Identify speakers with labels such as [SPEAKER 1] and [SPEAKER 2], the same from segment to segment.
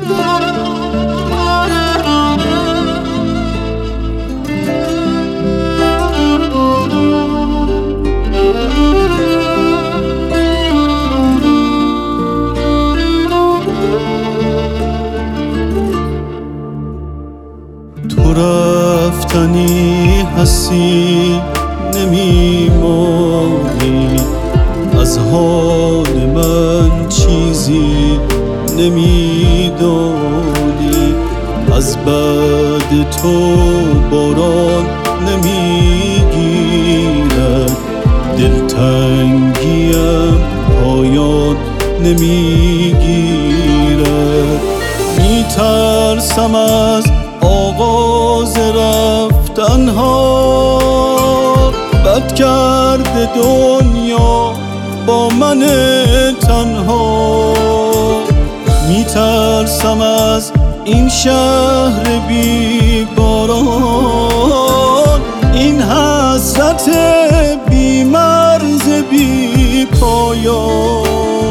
[SPEAKER 1] تو رفتنی هستی نمیمانی، از حال من چیزی نمیدانی، از بعد تو باران نمیگیرد، دلتنگیم پایان نمیگیرد. میترسم از آغاز رفتنها، بد کرده دنیا با من تنها. میترسم از این شهر بی باران، این حسرت بی مرز بی پایان.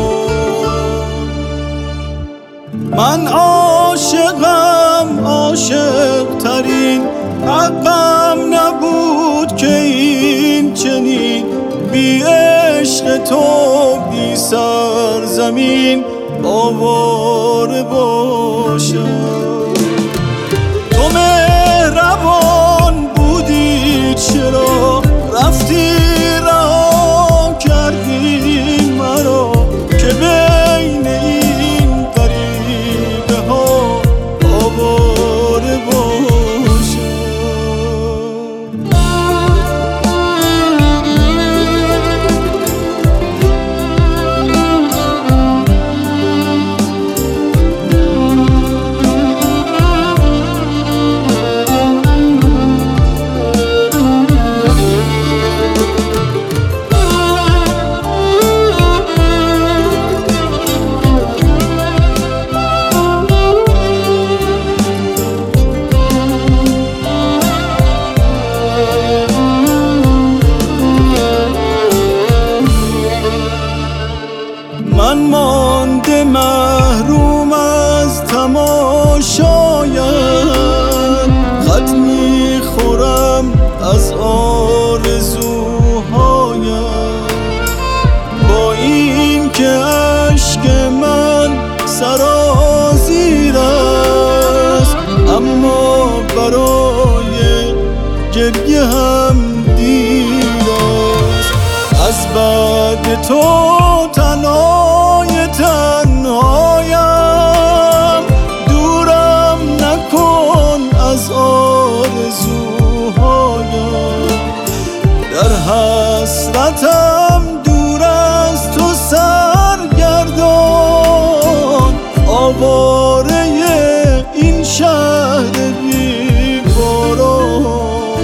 [SPEAKER 1] من عاشقم، عاشق ترین حقم نبود که این چنین بی عشق تو بی سرزمین آواره باشم. تو مهربان بودی، چرا رفتی رها کردی مرا که بین این غریبه ها آواره باشم. من مانده محروم از تماشایم، خط میخورم از آرزوهایم. با این که اشک من سرازیر است، اما برای گریه هم دیر است. از بعد تو تنهای تنهایم، دورم نکن از آرزوهایم. در حسرتم دور از تو سرگردان، آواره این شهر بی باران.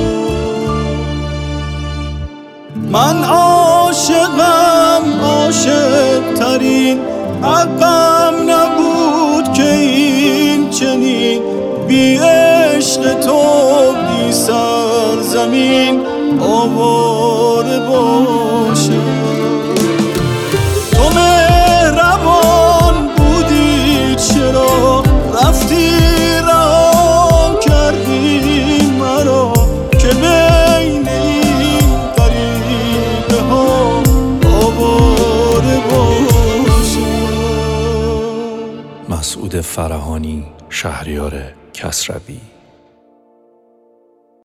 [SPEAKER 1] من عاشقم، عاشق ترین حقم نبود که این چنین بی عشق تو بی سرزمین آواره باشم. تو مهربان بودی، چرا رفتی رها کردی مرا که بین این غریبه ها آواره باشم.
[SPEAKER 2] مسعود فرهانی، شهریار کسروی.